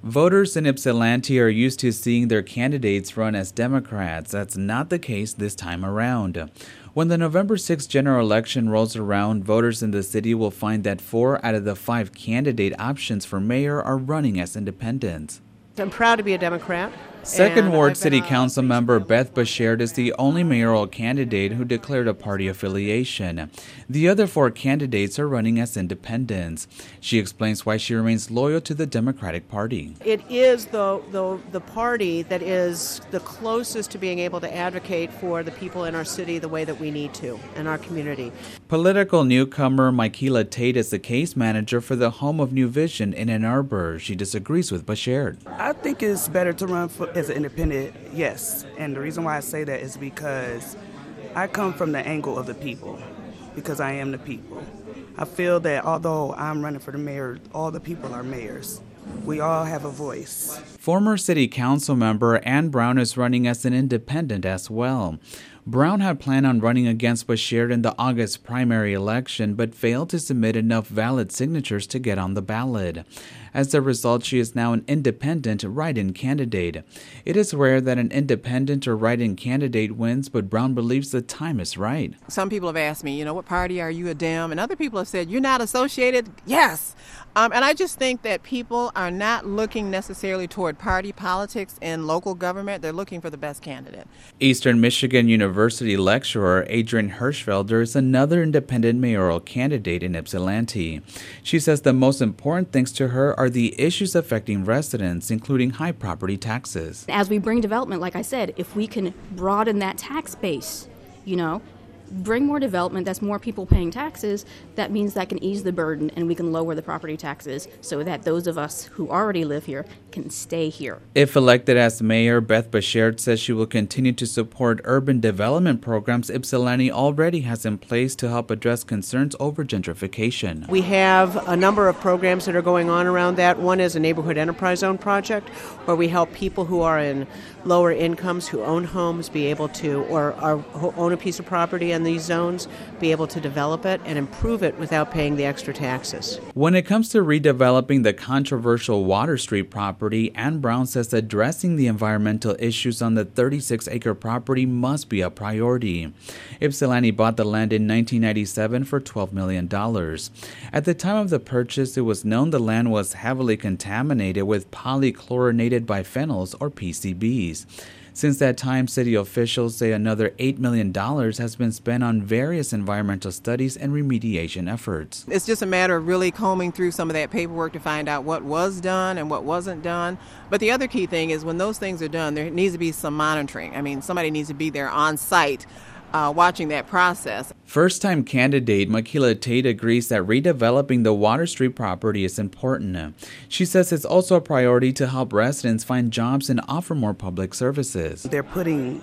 Voters in Ypsilanti are used to seeing their candidates run as Democrats. That's not the case this time around. When the November 6th general election rolls around, voters in the city will find that 4 out of the 5 candidate options for mayor are running as independents. I'm proud to be a Democrat. Second Ward City Council member Beth Beshert is the only mayoral candidate who declared a party affiliation. The other 4 candidates are running as independents. She explains why she remains loyal to the Democratic Party. It is the party that is the closest to being able to advocate for the people in our city the way that we need to, in our community. Political newcomer Michaela Tate is the case manager for the Home of New Vision in Ann Arbor. She disagrees with Beshert. I think it's better to run as an independent, yes. And the reason why I say that is because I come from the angle of the people, because I am the people. I feel that although I'm running for the mayor, all the people are mayors. We all have a voice. Former City Council member Ann Brown is running as an independent as well. Brown had planned on running against Beshert in the August primary election, but failed to submit enough valid signatures to get on the ballot. As a result, she is now an independent write-in candidate. It is rare that an independent or write-in candidate wins, but Brown believes the time is right. Some people have asked me, what party are you, a Dem? And other people have said, you're not associated? Yes. And I just think that people are not looking necessarily toward party politics in local government. They're looking for the best candidate. Eastern Michigan University lecturer Adrienne Hirschfelder is another independent mayoral candidate in Ypsilanti. She says the most important things to her are the issues affecting residents, including high property taxes. As we bring development, like I said, if we can broaden that tax base, bring more development, that's more people paying taxes, that means that can ease the burden and we can lower the property taxes so that those of us who already live here can stay here. If elected as mayor, Beth Beshert says she will continue to support urban development programs Ypsilanti already has in place to help address concerns over gentrification. We have a number of programs that are going on around that. One is a neighborhood enterprise zone project where we help people who are in lower incomes, who own homes, be able to, or who own a piece of property in these zones, be able to develop it and improve it without paying the extra taxes. When it comes to redeveloping the controversial Water Street property, Ann Brown says addressing the environmental issues on the 36-acre property must be a priority. Ypsilanti bought the land in 1997 for $12 million. At the time of the purchase, it was known the land was heavily contaminated with polychlorinated biphenyls, or PCBs. Since that time, city officials say another $8 million has been spent on various environmental studies and remediation efforts. It's just a matter of really combing through some of that paperwork to find out what was done and what wasn't done. But the other key thing is when those things are done, there needs to be some monitoring. Somebody needs to be there on site watching that process. First-time candidate Michaela Tate agrees that redeveloping the Water Street property is important. She says it's also a priority to help residents find jobs and offer more public services. They're putting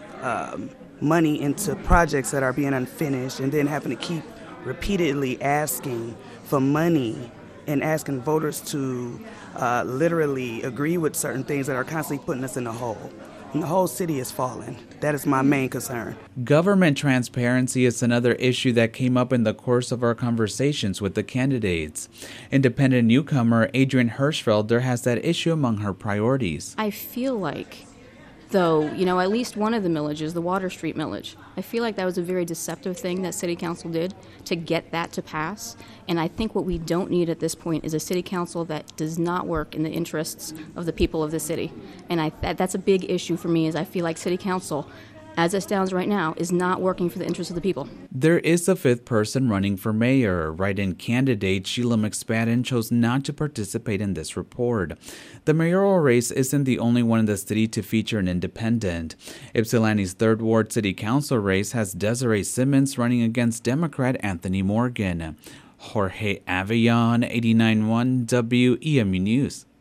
money into projects that are being unfinished and then having to keep repeatedly asking for money and asking voters to literally agree with certain things that are constantly putting us in the hole. And the whole city is falling. That is my main concern. Government transparency is another issue that came up in the course of our conversations with the candidates. Independent newcomer Adrienne Hirschfelder has that issue among her priorities. I feel like, though, at least one of the millages, the Water Street millage, I feel like that was a very deceptive thing that City Council did to get that to pass. And I think what we don't need at this point is a City Council that does not work in the interests of the people of the city. And that's a big issue for me, is I feel like City Council, as it stands right now, is not working for the interests of the people. There is a 5th person running for mayor. Write-in candidate Sheila McSpadden chose not to participate in this report. The mayoral race isn't the only one in the city to feature an independent. Ypsilanti's 3rd Ward City Council race has Desiree Simmons running against Democrat Anthony Morgan. Jorge Avellon, 89.1 WEMU News.